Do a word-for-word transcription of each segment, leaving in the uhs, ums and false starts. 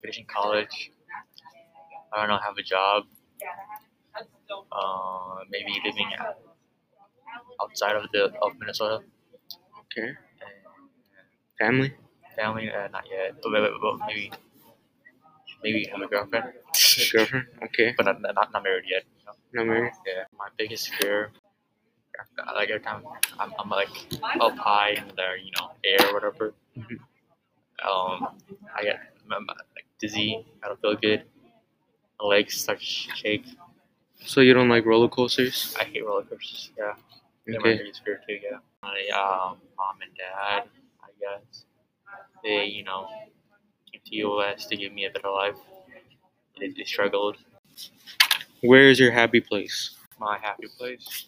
finishing college. I don't know, have a job. Uh, maybe living outside of the of Minnesota. Okay. And Family? family, uh, not yet. But, but, but maybe maybe have a girlfriend. Girlfriend? Okay. But not not, not married yet. You know? Not married? Yeah. My biggest fear, like every time I'm, I'm like up high in the you know air or whatever. Mhm. Um, I get I'm, like dizzy. I don't feel good. My legs start to shake. So you don't like roller coasters? I hate roller coasters. Yeah. They're my Okay. biggest fear too. Yeah. My um, mom and dad, I guess, they you know came to U S to give me a better life. They, they struggled. Where is your happy place? My happy place.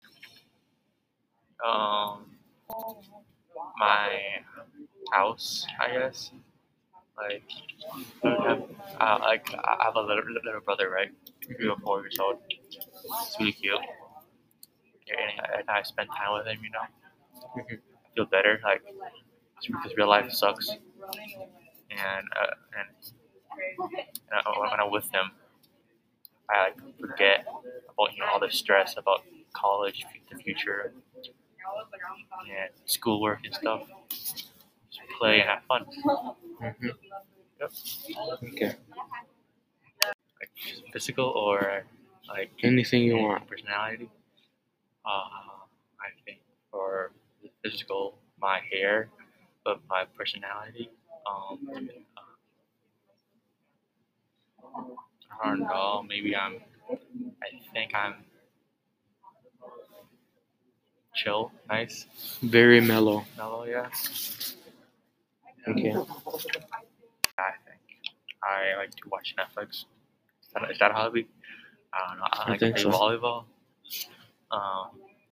Um, my house, I guess. Like, I don't have, uh, like I have a little, little brother, right? Three or four years old. He's really cute. And every time I spend time with him, you know, Mhm. I feel better. Like, because real life sucks. And uh, and, and uh, when I'm with him, I like forget about you know all the stress about college, the future, and schoolwork and stuff. Just play and have fun. Mhm. Yep. Okay. Like physical or like Anything you want. personality. Uh, I think for the physical, my hair, but my personality. Um, I don't know. Maybe I'm. I think I'm chill, nice, Very mellow. mellow. Yeah. Okay. I think I like to watch Netflix. Is that, is that a hobby? I don't know. I I like to think play so. volleyball. Um,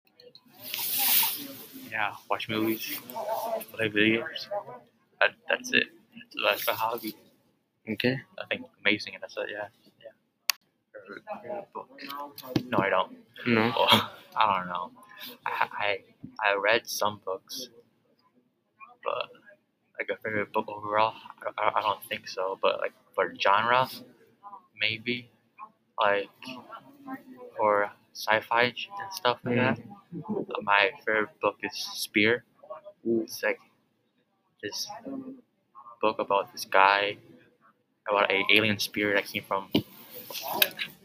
yeah, watch movies, play video games. That, that's it. That's my hobby. Okay. Nothing amazing, and that's it. Yeah, yeah. Favorite, favorite book? No, I don't. No. Well, I don't know. I, I I read some books, but like a favorite book overall, I, I, I don't think so. But like for genre, maybe like for sci-fi and stuff like that. Mm. My favorite book is Spear. It's like this book about this guy about a alien spear that came from